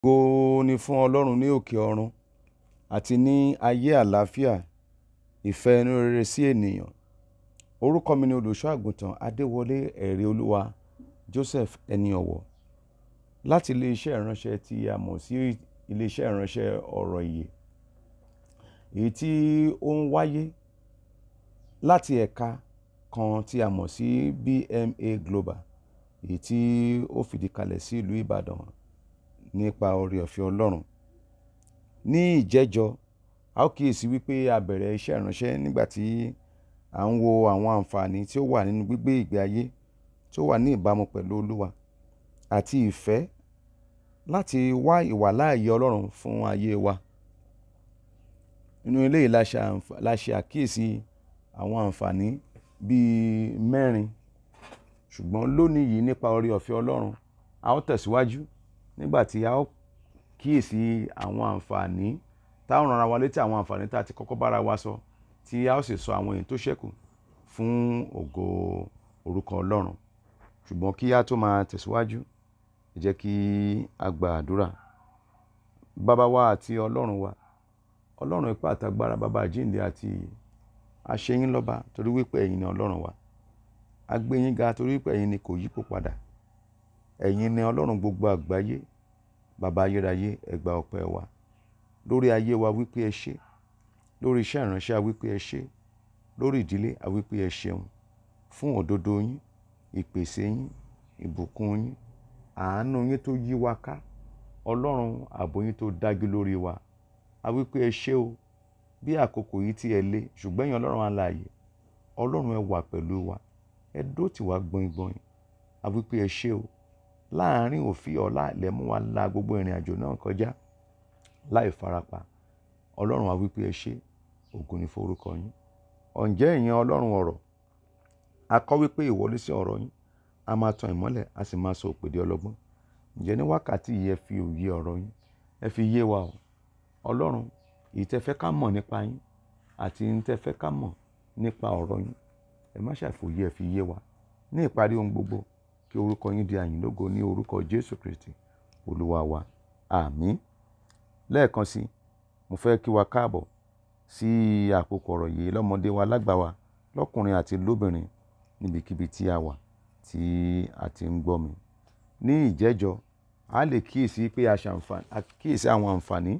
Ògo ni fún Ọlọ́run ní òkè ọ̀run àti ní ayé àlàáfíà, ìfẹ́ inú rere sí ènìyàn. Orúkọ mi ni olùṣọ́ àgùntàn Adéwọlé ẹ̀rí olúwa Joseph ẹni ọ̀wọ̀ láti ilé-iṣẹ́ ìránṣẹ́ tí a mọ̀ sí ilé-iṣẹ́ ìránṣẹ́ ọ̀rọ̀ ìyè, èyí tí ó ń wáyé láti ẹ̀ka kan tí a mọ̀ sí BMA Global, èyí tí ó fìdí kalẹ̀ sí ìlú Ìbàdàn nípa oore-ọ̀fẹ́ Ọlọ́run. Ní ìjẹ́jọ́, a ó kíyèsí wípé a bẹ̀rẹ̀ iṣẹ́ ìránṣẹ́ nígbà tí à ń wo àwọn àǹfààní tí ó wà nínú gbígbé ìgbé ayé tí ó wà ní ìbámu pẹ̀lú Olúwa àti ìfẹ́ láti wá ìwàláàyè Ọlọ́run fún ayé wa. Nínú eléyìí la ṣe àkíyèsí àwọn àǹfààní bíi mẹ́rin, ṣùgbọ́n lónìí yìí nípa oore-ọ̀fẹ́ Ọlọ́run a ó tẹ̀síwájú nígbà tí a ó kíyèsí àwọn àǹfààní tá ó rán ara wa létí àwọn àǹfààní tá a ti kọ́kọ́ bára wa sọ, tí a ó sì sọ àwọn èyí tó ṣẹ́kù fún ògo orúkọ Ọlọ́run. Ṣùgbọ́n kí a tó máa tẹ̀síwájú, ẹ jẹ́ kí a gba àdúrà. Baba wa àti Ọlọ́run wa, Ọlọ́run ipá àtàgbàrà, baba àjíǹde àti ìyè, a ṣe yín lọ́ba torí wípé ẹ̀yin ni Ọlọ́run wa. A gbé yín ga torí wípé ẹ̀yin ni kò yípo padà. Ẹ̀yin ni Ọlọ́run gbogbo àgbáyé. Baba ayérayé, ẹ gba ọpẹ́ wa lórí ayé wa wípé ẹ ṣé, lórí iṣẹ́ ìránṣẹ́ a wípé ẹ ṣé, lórí ìdílé a wípé ẹ ṣeun fún òdodo yín, ìpèsè yín, ìbùkún yín, àánú yín tó yí wa ká, Ọlọ́run ààbò yín tó dájú lórí wa. A wípé ẹ ṣé o, bí àkókò yìí tí ẹ lé, ṣùgbọ́n ẹ̀yin Ọlọ́run alààyè, Ọlọ́run ẹ wà pẹ̀lú wa, ẹ dúró tì wá gbọ̀ngbọ̀n. A wípé ẹ ṣé o, láàárín òfin ọ̀la lẹ mú wa la gbogbo ìrìn àjò náà kọjá láì farapa. Ọlọ́run a wípé ẹ ṣé, ògo ni fún orúkọ yín. Ǹjẹ́ ẹ̀yin Ọlọ́run ọ̀rọ̀, a kọ́ wípé ìwọlé sí ọ̀rọ̀ yín a máa tan ìmọ́lẹ̀, a sì máa sọ òpèdè ọlọ́gbọ́n. Ǹjẹ́ ní wákàtí yìí ẹ fi òye ọ̀rọ̀ yín ẹ fi yé wa o. Ọlọ́run, èyí tẹ́ fẹ́ ká mọ̀ nípa yín àti èyí tẹ́ fẹ́ ká mọ̀ nípa ọ̀rọ̀ yín, ẹ má ṣàfòyé ẹ fi yé wa. Ní ìparí ohun gbogbo, kí orúkọ yín di àyìn lógo ní orúkọ Jésù Kristi Olúwa wa. Àmín. Lẹ́ẹ̀kan sí, mo fẹ́ kí wa káàbọ̀ sí àkókò ọ̀rọ̀ yìí, lọ́mọdé wa, lágbà wa, lọ́kùnrin àti lóbìnrin, níbikíbi tí a wà tí a ti ń gbọ́ mi. Ní ìjẹ́jọ́, a lè kíyèsí pé a kíyèsí àwọn àǹfààní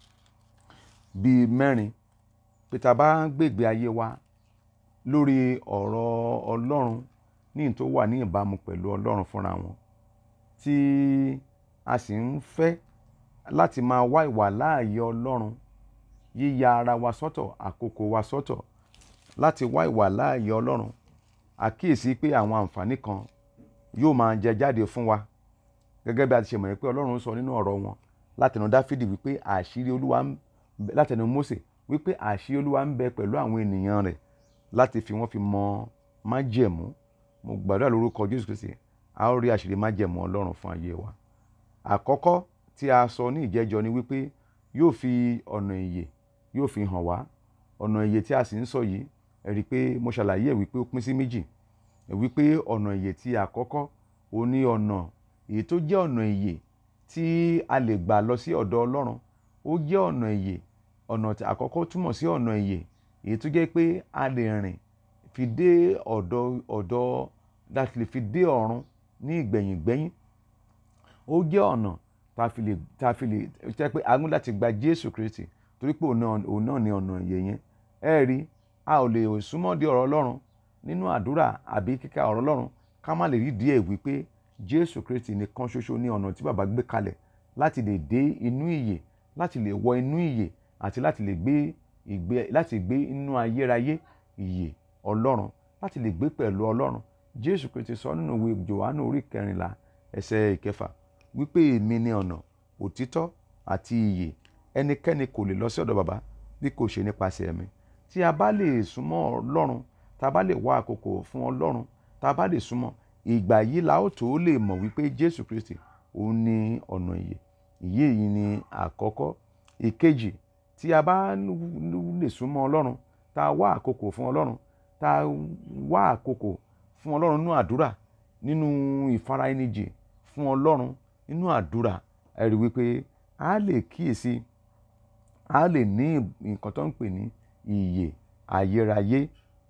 bíi mẹ́rin pé tá bá ń gbègbè ayé wa lórí ọ̀rọ̀ Ọlọ́run ní tó wà ní ìbámu pẹ̀lú Ọlọ́run fúnra wọn, tí a sì ń fẹ́ láti máa wá ìwàláàyè Ọlọ́run, yíya ara wa sọ́tọ̀, àkókò wa sọ́tọ̀ láti wá ìwàláàyè Ọlọ́run. A kíyèsí pé àwọn àǹfààní kan yóò máa jẹ jáde fún wa, gẹ́gẹ́ bí a ti ṣe mọ̀ pé Ọlọ́run sọ nínú ọ̀rọ̀ wọn látẹnu Dáfídì wípé àṣírí Olúwa látẹnu Mósè wípé àṣírí Olúwa ń bẹ pẹ̀lú àwọn ènìyàn rẹ̀ láti fi wọ́n fi mọ májẹ̀mú. Mo gbàdúrà lórúkọ Jésù Kristi, a ó rí àṣírí májẹ̀mú Ọlọ́run fún ayé wa. Àkọ́kọ́ tí a sọ ní ìjẹ́jọ́ ni wípé yóò fi ọ̀nà ìyè yóò fi hàn wá. Ọ̀nà ìyè tí a sì ń sọ yìí, ẹ rí pé mo ṣàlàyé ẹ̀ wípé ó pín sí méjì. Wípé ọ̀nà ìyè tí àkọ́kọ́ ó ní ọ̀nà èyí tó jẹ́ ọ̀nà ìyè tí a lè gbà lọ sí ọ̀dọ̀ Ọlọ́run. Ó jẹ́ ọ̀nà ìyè. Ọ̀nà tí àkọ́kọ́ túmọ̀ sí ọ̀nà ìyè èyí tó jẹ́ pé a lè rìn fi dé ọ̀dọ̀ láti lè fi dé ọ̀run ní ìgbẹ̀yìn. Ó jẹ́ ọ̀nà tá fi lè jẹ́ pé a ní láti gba Jésù Kristi torí pé òun náà ni ọ̀nà ìyè yẹn. Ẹ rí, a ò lè súnmọ́ dé ọ̀rọ̀ Ọlọ́run nínú àdúrà àbí kíka ọ̀rọ̀ Ọlọ́run ká má lè rí díẹ̀ wípé Jésù Kristi nìkan ṣoṣo ní ọ̀nà tí Baba gbé kalẹ̀ láti lè dé inú ìyè, láti lè wọ inú ìyè àti láti lè gbé inú ayérayé ìyè Ọlọ́run, láti lè gbé pẹ̀lú Ọlọ́run. Jésù Kristi sọ nínú ìwé Jòhánù orí 14 ẹsẹ̀ 6 wípé èmi ni ọ̀nà, òtítọ́ àti ìyè. Ẹnikẹ́ni kò lè lọ sí ọ̀dọ̀ Baba bí kò ṣe nípasẹ̀ mi. Tí a bá lè súnmọ́ Ọlọ́run, tá bá lè wá àkókò fún Ọlọ́run, tá bá lè súnmọ́, ìgbà yìí la ó tó lè mọ̀ wípé Jésù Kristi òun ni ọ̀nà ìyè. Ìyè yìí ni àkọ́kọ́. Ìkejì, tí a bá lè súnmọ́ Ọlọ́run, tá wá àkókò fún Ọlọ́run, tá wá àkókò fún Ọlọ́run nínú àdúrà, nínú ìfara ẹni jì fún Ọlọ́run nínú àdúrà, ẹ rí wípé a lè kíyèsí, a lè ní nǹkan tó ń pè ní ìyè ayérayé.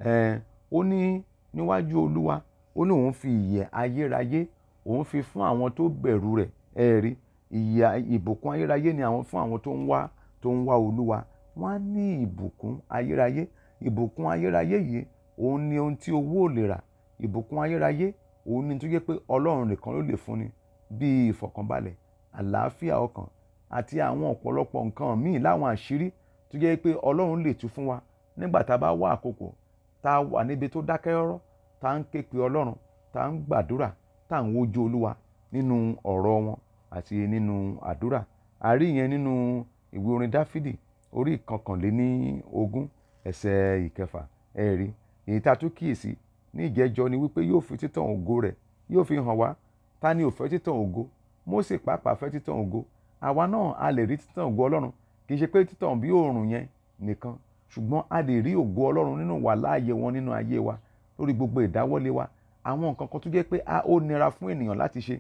Ó ní níwájú Olúwa, ó ní òun fi ìyè ayérayé òun fi fún àwọn tó bẹ̀rù rẹ̀. Ẹ rí, ìbùkún ayérayé ni àwọn fún àwọn tó ń wá Olúwa. Wọ́n á ní ìbùkún ayérayé. Ìbùkún ayérayé yìí òun ni ohun tí owó ò lè rà. Ìbùkún ayérayé òun ni tó jẹ́ pé Ọlọ́run nìkan ló lè fúnni, bí ìfọ̀kànbalẹ̀, àlàáfíà ọkàn àti àwọn ọ̀pọ̀lọpọ̀ nǹkan míì láwọn àṣírí tó jẹ́ pé Ọlọ́run lè tú fún wa nígbà tá a bá wá àkókò tá a wà níbi tó dákẹ́ rọ́rọ́, tá a ń ké pe Ọlọ́run, tá a ń gbàdúrà, tá a ń wojú Olúwa nínú ọ̀rọ̀ wọn àti nínú àdúrà. A rí ìyẹn nínú ìwé orin Dáfídì orí ìkọkànléní-ogún ẹsẹ̀ ìkẹfà. Ẹ rí, èyí tá a tún kíyèsí ní ìjẹ́jọ́ ni wípé yóò fi títàn ògo rẹ̀ yóò fi hàn wá. Ta ni ò fẹ́ títàn ògo? Mósè pàápàá fẹ́ títàn ògo. Àwa náà a lè rí títàn ògo Ọlọ́run, kì í ṣe pé títàn bí òòrùn yẹn nìkan, ṣùgbọ́n a lè rí ògo Ọlọ́run nínú wà láàyè wọn nínú ayé wa, lórí gbogbo ìdáwọ́lé wa. Àwọn nǹkan kan tó jẹ́ pé ó nira fún ènìyàn láti ṣe,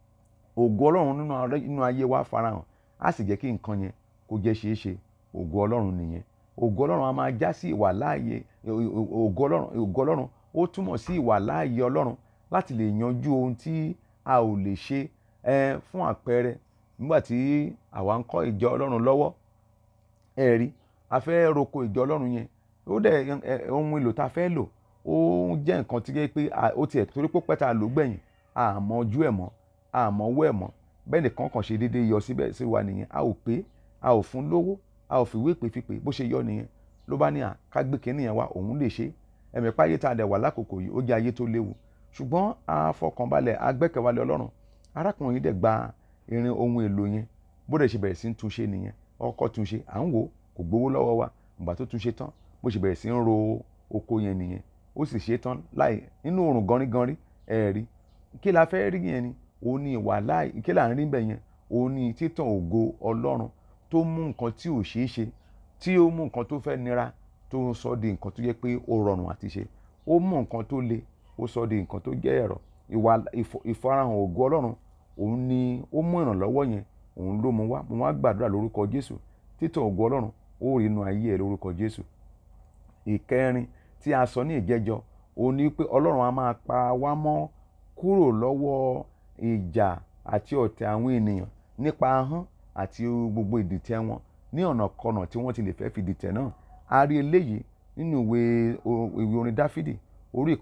ògo Ọlọ́run nínú ayé wa farahàn, á sì jẹ́ kí nǹkan yẹn kó jẹ́ ṣeé ṣe. Ògo Ọlọ́run nìyẹn. Ògo Ọlọ́run a máa já sí ìwà láàyè. Ògo Ọlọ́run ó túmọ̀ sí ìwà láàyè Ọlọ́run láti lè yanjú ohun tí a ò lè ṣe. Fún àpẹẹrẹ, nígbà tí àwa ń kọ́ ìjọ Ọlọ́run lọ́wọ́, ẹ rí, a fẹ́ roko ìjọ Ọlọ́run yẹn, ó dẹ̀ ohun èlò tá a fẹ́ lò ó jẹ́ nǹkan tí jẹ́ pé ó tiẹ̀ torí pé pẹ́ tá a lò gbẹ̀yìn, a mọ ojú ẹ̀ mọ́, a mọ owó ẹ̀ mọ́. Bẹ́ẹ̀ nìkan kàn ṣe déédéé yọ síbẹ̀ sí wa nìyẹn. A ò pé, a ò fún lówó, a ò fìwé pè fipè, bó ṣe yọ nìyẹn. Ló bá ní ká gbé kinní yẹn wá, òun lè ṣe. Ẹ̀mí páyé tá a dẹ̀ wà lákòókò yìí ó jẹ́ ayé tó léwu, ṣùgbọ́n a fọkànbalẹ̀, a gbẹ́kẹ̀wálé Ọlọ́run. Arákùnrin yìí dẹ̀ gba irin ohun èlò yẹn, bó dẹ̀ ṣe bẹ̀rẹ̀ sí ń túnṣe nìyẹn. Ọkọ̀ túnṣe, à ń wò, kò gbowó lọ́wọ́ wa. Ìgbà tó túnṣe tán, bó ṣe bẹ̀rẹ̀ sí ń ro oko yẹn nìyẹn. Ó sì ṣe tán nínú oòrùn ganriganri. Ẹ rí, kí la fẹ́ rí yẹn ni? Òun ni ìwà láàyè. Kí là ń rí bẹ́ẹ̀ yẹn? Òun ni títàn ògo Ọlọ́run tó mú nǹkan tí ò ṣeé ṣe, tí ó mú nǹkan tó fẹ́ nira, tó sọ di nǹkan tó jẹ́ pé ó rọrùn àti ṣe. Ó mú nǹkan tó le, ó sọ di nǹkan tó jẹ́ ẹ̀rọ̀. Ìfarahàn ògo Ọlọ́run, òun ni ó mú ìrànlọ́wọ́ yẹn, òun ló mú wá. Mo wá gbàdúrà lórúkọ Jésù. Títàn ògo Ọlọ́run ó rí inú ayé ẹ lórúkọ Jésù. Ìkẹrin tí a sọ ní ìjẹ́jọ́, òun ni pé Ọlọ́run a máa pa wá mọ́ kúrò lọ́wọ́ ìjà àti ọ̀tẹ̀ àwọn ènìyàn nípa ahọ́n àti gbogbo ìdìtẹ̀ wọn ní ọ̀nàkọnà tí wọ́n ti lè fẹ́ fi dìtẹ̀ náà. A rí eléyìí nínú ìwé orin Dáfídì orí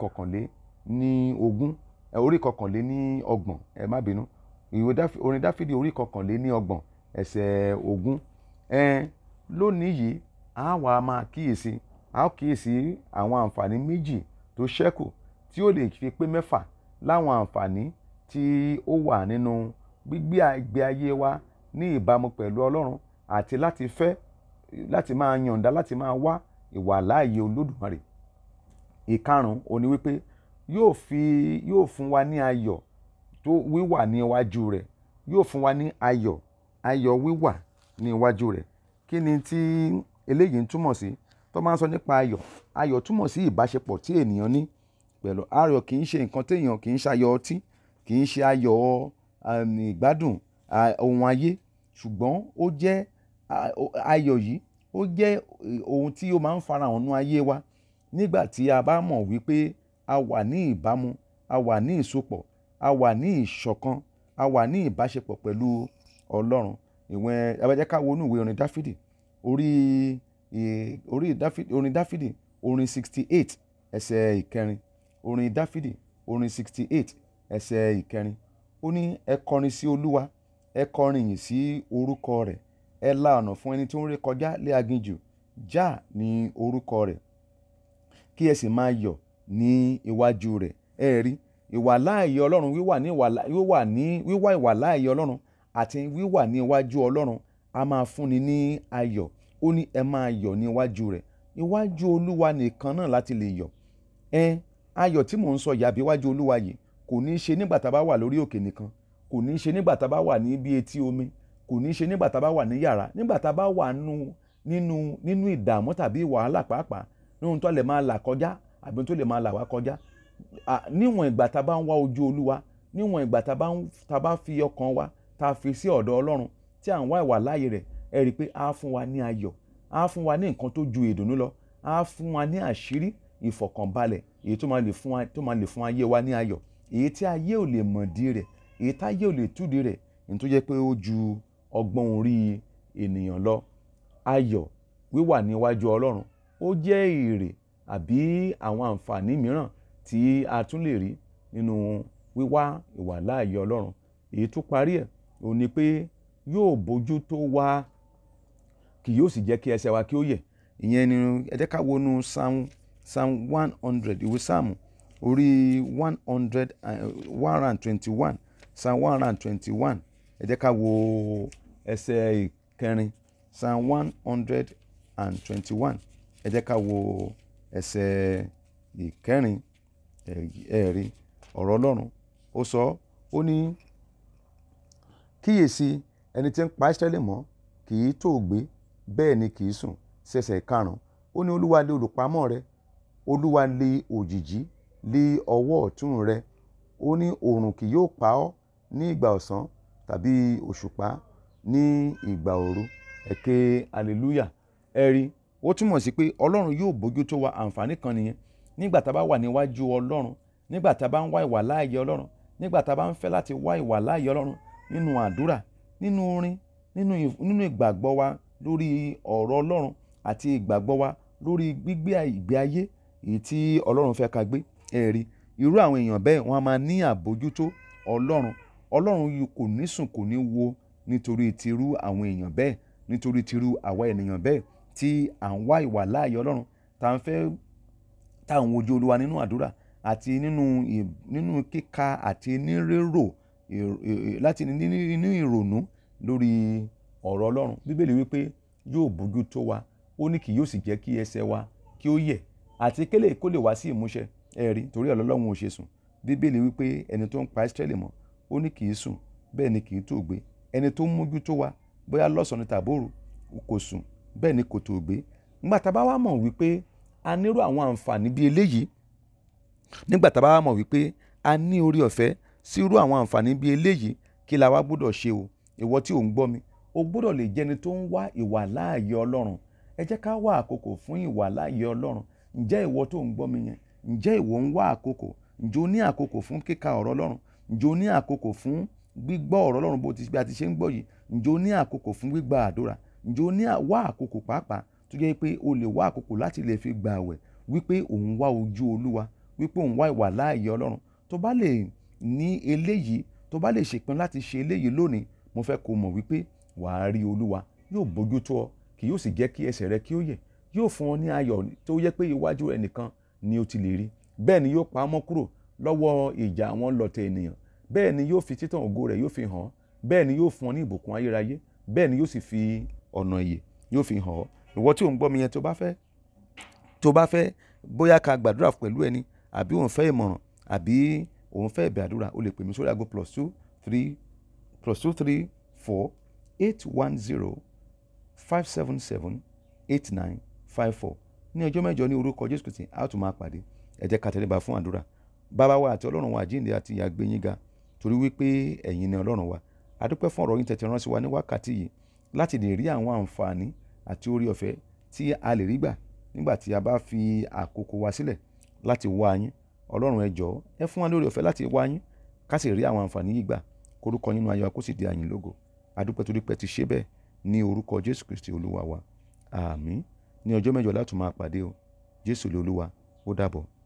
ìkọkànléní-ọgbọ̀n, ẹ má bínú. Orin Dáfídì orí ìkọkànléní-ọgbọ̀n ẹsẹ̀ 20. Lónìí yìí a wá máa kíyèsí, a ó kíyèsí àwọn àǹfààní méjì tó ṣẹ́kù tí ó lè fi pé mẹ́fà láwọn àǹfààní tí ó wà nínú gbígbé ìgbé ayé wa ní ìbámu pẹ̀lú Ọlọ́run àti láti máa yọ̀ǹda láti máa wá ìwà láàyè Olódùmarè. Ìkarùn-ún òun ni wípé yóò fún wa ní ayọ̀ tó wíwà ní iwájú rẹ̀. Yóò fún wa ní ayọ̀ wíwà ní iwájú rẹ̀. Kí ni tí eléyìí ń túmọ̀ sí? Tó máa ń sọ nípa ayọ̀, ayọ̀ túmọ̀ sí ìbáṣepọ̀ tí ènìyàn ní pẹ̀lú. Ayọ̀ kì í ṣe nǹkan téèyàn, kì í ṣe ayọ̀ ọtí, kì í ṣe ayọ̀ ìgbádùn ohun ayé, ṣùgbọ́n ó jẹ́ ayọ̀ yìí, ó jẹ́ ohun tí ó máa ń farahàn nínú ayé wa nígbà tí a bá mọ̀ wípé a wà ní ìbámu, a wà ní ìsopọ̀, a wà ní ìṣọ̀kan, a wà ní ìbáṣepọ̀ pẹ̀lú Ọlọ́run. Ẹ jẹ́ ká wo inú ìwé orin Dáfídì orin Dáfídì orin 68 ẹsẹ̀ ìkẹrin. Orin Dáfídì orin 68 ẹsẹ̀ ìkẹrin. Ó ní ẹ kọrin sí Olúwa, ẹ kọrin ìyìn sí orúkọ rẹ̀. Ẹ la ọ̀nà fún ẹni tí ó ń ré kọjá lé aginjù. Jáà ní orúkọ rẹ̀, kí ẹ sì máa yọ̀ ní iwájú rẹ̀. Ẹ rí, ìwà láàyè Ọlọ́run, wíwà ìwà láàyè Ọlọ́run àti wíwà ní iwájú Ọlọ́run a máa fúnni ní ayọ̀. Ó ní ẹ máa yọ̀ ní iwájú rẹ̀. Iwájú Olúwa nìkan náà láti lè yọ̀. Ayọ̀ tí mò ń sọ yàbí iwájú Olúwa yìí kò ní í ṣe nígbà tá a bá wà lórí òkè nìkan, kò ní í ṣe nígbà tá a bá wà ní bí etí omi, kò ní í ṣe nígbà tá a bá wà ní yàrá, nígbà tá a bá wà nínú ìdààmú tàbí wàhálà pàápàá, nínú tó lè máa là kọjá àbí tó lè máa là wá kọjá. Níwọ̀n ìgbà tá a bá ń wá ojú Olúwa, níwọ̀n ìgbà tá a bá fi ọkàn wa tá a fi sí ọ̀dọ̀ Ọlọ́run, tí à ń wá ìwà láàyè rẹ̀, ẹ rí i pé á fún wa ní ayọ̀, á fún wa ní nǹkan tó ju ìdùnnú lọ, á fún wa ní àṣírí ìfọ̀kànbalẹ̀ èyí tó máa lè fún ayé wa ní ayọ̀, èyí tí ayé ò lè mọ̀dí rẹ̀, èyí tí ayé ò lè túdi rẹ̀, èyí tó jẹ́ pé ó ju ọgbọ́n orí ènìyàn lọ. Ayọ̀ wíwà níwájú Ọlọ́run ó jẹ́ èrè àbí àwọn àǹfààní mìíràn tí a tún lè rí nínú wíwá ìwà láàyè Ọlọ́run. Èyí tó parí ẹ̀ òun ni pé yóò bójú tó wa, kì yóò sì jẹ́ kí ẹsẹ̀ wa kí ó yẹ̀. Ìyẹn ni ẹ jẹ́ ká wo inú Psalm 100, ìwé Sáàmù orí 121, Psalm 121. Ẹ jẹ́ ká wo ẹsẹ̀ ìkẹrin, Psalm 121. Ẹ jẹ́ ká wo ẹsẹ̀ ìkẹrin. Ẹ̀rí ọ̀rọ̀ Ọlọ́run ó sọ, ó ní kíyèsí ẹni tí ń pa Ísírẹ́lì mọ́ kì í tòògbé, bẹ́ẹ̀ ni kì í sùn. Ẹsẹ̀ ìkarùn-ún, ó ní Olúwa lé olùpamọ́ rẹ, Olúwa lé òjìji lé ọwọ́ ọ̀tún rẹ. Ó ní oòrùn kì yóò pa ọ́ ní ìgbà ọ̀sán tàbí òṣùpá ní ìgbà òru. Ẹ ké hallelujah. Ẹ rí, ó túmọ̀ sí pé Ọlọ́run yóò bójú tó wa. Àǹfààní kan nìyẹn. Nígbà tá a bá wà níwájú Ọlọ́run, nígbà tá a bá ń wá ìwà láàyè Ọlọ́run, nígbà tá a bá ń fẹ́ láti wá ìwà láàyè Ọlọ́run nínú àdúrà, nínú orin, nínú ìgbàgbọ́ wa lórí ọ̀rọ̀ Ọlọ́run àti ìgbàgbọ́ wa lórí gbígbé ìgbé ayé èyí tí Ọlọ́run fẹ́ ká gbé. Ẹ rí, irú àwọn èèyàn bẹ́ẹ̀ wọ́n á máa ní àbójútó Ọlọ́run. Ọlọ́run kò ní sùn kò ní wo nítorí tirú àwọn èèyàn bẹ́ẹ̀, nítorí tirú àwa ènìyàn bẹ́ẹ̀ tí à ń wá ìwà láàyè Ọlọ́run, tá à ń wojú Olúwa nínú àdúrà àti nínú kíka àti nírérò láti nínú ìrònú lórí ọ̀rọ̀ Ọlọ́run. Bíbélì wípé yóò bójú tó wa, ó ní kì yóò sì jẹ́ kí ẹsẹ̀ wa kí ó yẹ̀, àti kélé kó lè wá sí ìmúṣẹ. Ẹ rí, torí Ọlọ́run ò ṣe sùn. Bíbélì wípé ẹni tó ń pa Ísírẹ́lì mọ́, ó ní kì í sùn, bẹ́ẹ̀ ni kì í tòògbé. Ẹni tó ń mójú tó wa bóyá lọ́sàn-án tàbí òru kò sùn, bẹ́ẹ̀ ni kò tòògbé. Nígbà tá a bá wá mọ̀ wípé a nírú àwọn àǹfààní bí eléyìí, nígbà tá a bá wá mọ̀ wípé a ní orí ọ̀fẹ́ sí irú àwọn àǹfààní bí eléyìí, kí la wá gbọ́dọ̀ ṣe o? Ìwọ tí ò ń gbọ́ mi, o gbọ́dọ̀ lè jẹ́ ẹni tó ń wá ìwà láàyè Ọlọ́run. Ẹ jẹ́ ká wá àkókò fún ìwà láàyè Ọlọ́run. Ǹjẹ́ ìwọ tó ń gbọ́ mi yẹn, ǹjẹ́ ìwọ ń wá àkókò? Ǹjẹ́ o ní àkókò fún kíka ọ̀rọ̀ Ọlọ́run? Ǹjẹ́ o ní àkókò fún gbígbọ́ ọ̀rọ̀ Ọlọ́run bí a ti ṣe ń gbọ́ yìí? Ǹjẹ́ o ní àkókò fún gbígba àdúrà? Ǹjẹ́ o ní wá àkókò pàápàá tó jẹ́ pé o lè wá àkókò láti lè fi gba àwẹ̀ wípé òun wá ojú Olúwa, wípé òun wá ìwà láàyè Ọlọ́run? Tó bá lè ní eléyìí, tó bá lè ṣèpinnu láti ṣe eléyìí lónìí, mo fẹ́ kó mọ̀ wípé wàá rí Olúwa, yóò bójú tó ọ, kì yóò sì jẹ́ kí ẹsẹ̀ rẹ kí ó yẹ̀, yóò fún ọ ní ayọ̀ tó yẹ pé iwájú rẹ nìkan ni o ti lè rí. Bẹ́ẹ̀ ni yóò pa ọ́ mọ́ kúrò lọ́wọ́ ìjà àwọn lọ̀tẹ̀ ènìyàn. Bẹ́ẹ̀ ni yóò fi títàn ògo rẹ̀ yóò fi hàn ọ́. Bẹ́ẹ̀ ni yóò fún ọ ní ìbùkún ayérayé. Bẹ́ẹ̀ ni yóò sì fi ọ̀nà ìyè yóò fi hàn ọ́. Ìwọ tí ò ń gbọ́ mi yẹn, tó bá fẹ́ bóyá ká gbàdúrà pẹ̀lú ẹni, àbí òun fẹ́ ìmọ̀ràn, àbí òun fẹ́ ẹ̀bẹ̀ àdúrà, o lè pè mí sórí aago +234 810 577 8954. Ní ọjọ́ mẹ́jọ ní orúkọ Jésù Kristi, a ó tún máa pàdé. Ẹ jẹ́ ká tẹríba fún àdúrà. Bàbá wa àti Ọlọ́run wa àjíǹde àti ìyè a gbé yín ga, torí wípé ẹ̀yin ni Ọlọ́run wa. A dúpẹ́ fún ọ̀rọ̀ yín tẹ́ ti rán sí wa ní wákàtí yìí láti lè rí àwọn àǹfààní àti orí ọ̀fẹ́ tí a lè rí gbà nígbà tí a bá fi àkókò wa sílẹ̀ láti wá yín. Ọlọ́run ẹ jọ̀ọ́, ẹ fún wa lórí ọ̀fẹ́ láti wá yín, ká sì rí àwọn àǹfààní yìí gbà, kórúkọ yín nínú ayọ̀ wa kó sì di àyìn lógo. A dúpẹ́ torí pé ti ṣe bẹ́ẹ̀ ní orúkọ Jésù Kristi Olúwa wa. Àmín. Ní ọjọ́ mẹ́jọ láti máa pàdé o. Jésù lolúwa. Ó dàbọ̀.